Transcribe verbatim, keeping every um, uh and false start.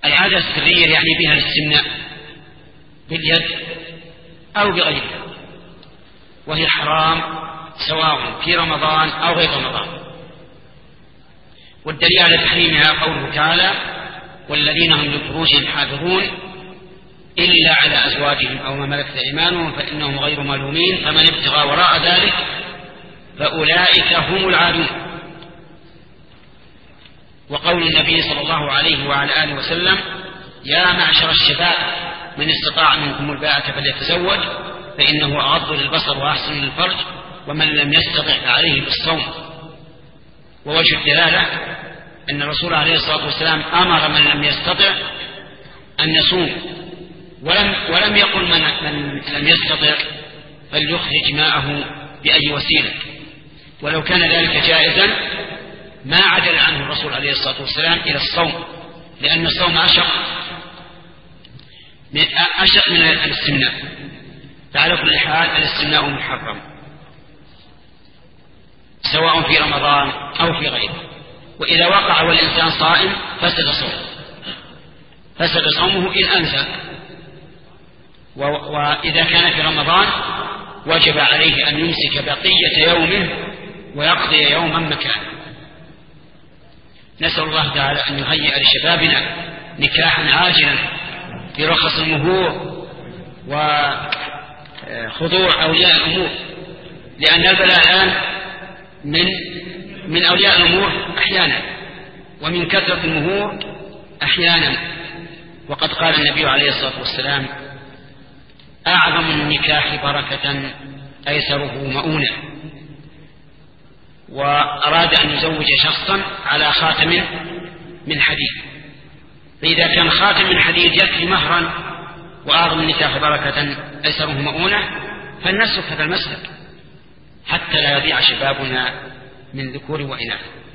العادة السرية يعني بها الاستمناء باليد أو بغيرها، وهي حرام سواء في رمضان أو غير رمضان. والدليل على تحريمها قوله تعالى: والذين هم لفروجهم حافظون إلا على أزواجهم أو ما ملكت أيمانهم فإنهم غير ملومين فمن ابتغى وراء ذلك فأولئك هم العادون. وقول النبي صلى الله عليه وعلى آله وسلم: يا معشر الشباب من استطاع منكم الباءة فليتزوج فإنه أغض للبصر وأحسن للفرج ومن لم يستطع فعليه بالصوم. ووجه الدلالة أن الرسول عليه الصلاة والسلام أمر من لم يستطع أن يصوم، ولم, ولم يقل من, من لم يستطع فليخرج ماءه بأي وسيلة. ولو كان ذلك جائزا ما عدل عنه الرسول عليه الصلاة والسلام إلى الصوم، لأن الصوم أشق من, أشق من الاستمناء. فعلى كل حال الاستمناء محرم سواء في رمضان أو في غيره. وإذا وقع والإنسان صائم فسد صومه فسد صومه إن أنسى. وإذا كان في رمضان وجب عليه أن يمسك بقية يومه ويقضي يوما مكانه. نسأل الله تعالى أن يهيئ لشبابنا نكاحا عاجلا برخص المهور وخضوع أولياء الأمور، لأن البلاء الآن من من أولياء الأمور أحيانا ومن كثرة المهور أحيانا. وقد قال النبي عليه الصلاة والسلام: أعظم النكاح بركة أيسره مؤونة. وأراد أن يزوج شخصا على خاتم من حديد، فإذا كان خاتم من حديد يكفي مهرا وأعظم النكاح بركة أيسره مؤونة فلنسلك هذا المسلك حتى لا يضيع شبابنا من ذكور وإناث.